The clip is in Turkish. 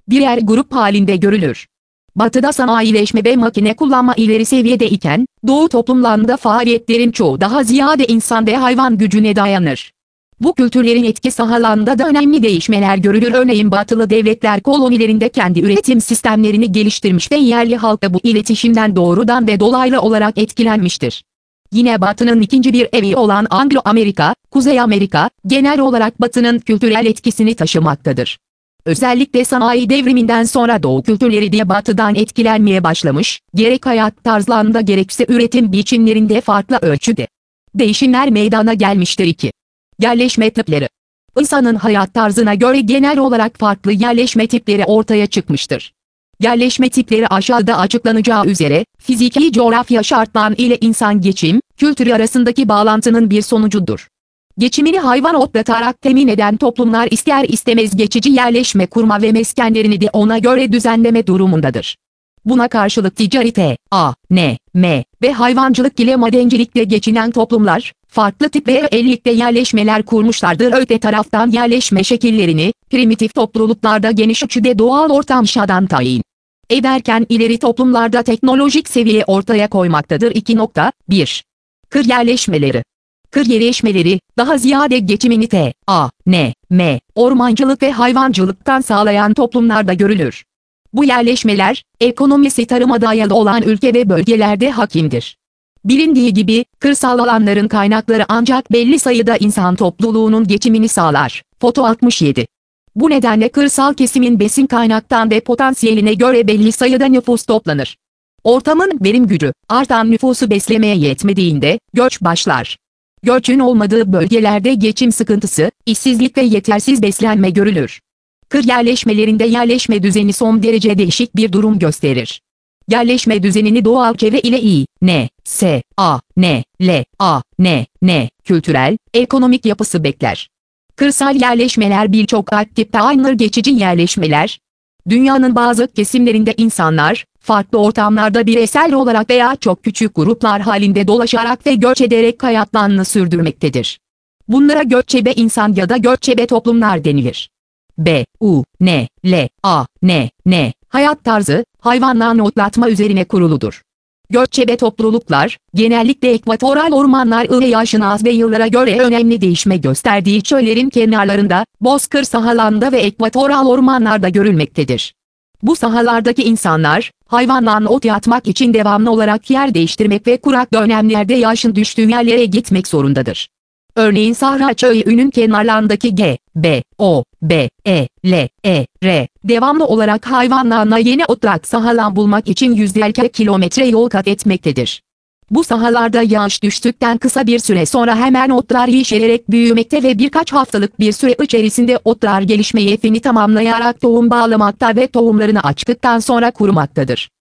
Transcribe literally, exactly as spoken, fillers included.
birer grup halinde görülür. Batı'da sanayileşme ve makine kullanma ileri seviyede iken, Doğu toplumlarında faaliyetlerin çoğu daha ziyade insan ve hayvan gücüne dayanır. Bu kültürlerin etki sahalarında da önemli değişmeler görülür. Örneğin Batılı devletler kolonilerinde kendi üretim sistemlerini geliştirmiş ve yerli halk da bu iletişimden doğrudan ve dolaylı olarak etkilenmiştir. Yine Batı'nın ikinci bir evi olan Anglo-Amerika, Kuzey Amerika, genel olarak Batı'nın kültürel etkisini taşımaktadır. Özellikle sanayi devriminden sonra Doğu kültürleri de Batı'dan etkilenmeye başlamış, gerek hayat tarzlarında gerekse üretim biçimlerinde farklı ölçüde değişimler meydana gelmiştir. iki. Yerleşme tipleri. İnsanın hayat tarzına göre genel olarak farklı yerleşme tipleri ortaya çıkmıştır. Yerleşme tipleri aşağıda açıklanacağı üzere, fiziki coğrafya şartları ile insan geçim, kültürü arasındaki bağlantının bir sonucudur. Geçimini hayvan otlatarak temin eden toplumlar ister istemez geçici yerleşme kurma ve meskenlerini de ona göre düzenleme durumundadır. Buna karşılık ticarete, a, n, m ve hayvancılık ile madencilikle geçinen toplumlar, farklı tip ve ellikte yerleşmeler kurmuşlardır. Öte taraftan yerleşme şekillerini, primitif topluluklarda geniş ölçüde doğal ortam şartlarından tayin ederken ileri toplumlarda teknolojik seviye ortaya koymaktadır. iki nokta bir. Kır yerleşmeleri. Kır yerleşmeleri, daha ziyade geçimini T, A, N, M, ormancılık ve hayvancılıktan sağlayan toplumlarda görülür. Bu yerleşmeler, ekonomisi tarıma dayalı olan ülke ve bölgelerde hakimdir. Bilindiği gibi, kırsal alanların kaynakları ancak belli sayıda insan topluluğunun geçimini sağlar. Foto altmış yedi. Bu nedenle kırsal kesimin besin kaynaktan ve potansiyeline göre belli sayıda nüfus toplanır. Ortamın verim gücü, artan nüfusu beslemeye yetmediğinde, göç başlar. Göçün olmadığı bölgelerde geçim sıkıntısı, işsizlik ve yetersiz beslenme görülür. Kır yerleşmelerinde yerleşme düzeni son derece değişik bir durum gösterir. Yerleşme düzenini doğal çevre ile İ, N, S, A, N, L, A, N, N, kültürel, ekonomik yapısı bekler. Kırsal yerleşmeler birçok alt tipte aynı geçici yerleşmeler. Dünyanın bazı kesimlerinde insanlar, farklı ortamlarda bireysel olarak veya çok küçük gruplar halinde dolaşarak ve göç ederek hayatlarını sürdürmektedir. Bunlara göçebe insan ya da göçebe toplumlar denilir. B, U, N, L, A, N, N, hayat tarzı, hayvanlarını otlatma üzerine kuruludur. Göçebe topluluklar, genellikle ekvatoral ormanlar ile yaşın az ve yıllara göre önemli değişme gösterdiği çöllerin kenarlarında, bozkır sahalarında ve ekvatoral ormanlarda görülmektedir. Bu sahalardaki insanlar, hayvanlarını otlatmak için devamlı olarak yer değiştirmek ve kurak dönemlerde yaşın düştüğü yerlere gitmek zorundadır. Örneğin Sahra çölünün kenarlarındaki G, B, O, B, E, L, E, R, devamlı olarak hayvanlarına yeni otlak sahalar bulmak için yüzlerce kilometre yol kat etmektedir. Bu sahalarda yağış düştükten kısa bir süre sonra hemen otlar yeşererek büyümekte ve birkaç haftalık bir süre içerisinde otlar gelişme yefini tamamlayarak tohum bağlamakta ve tohumlarını açtıktan sonra kurumaktadır.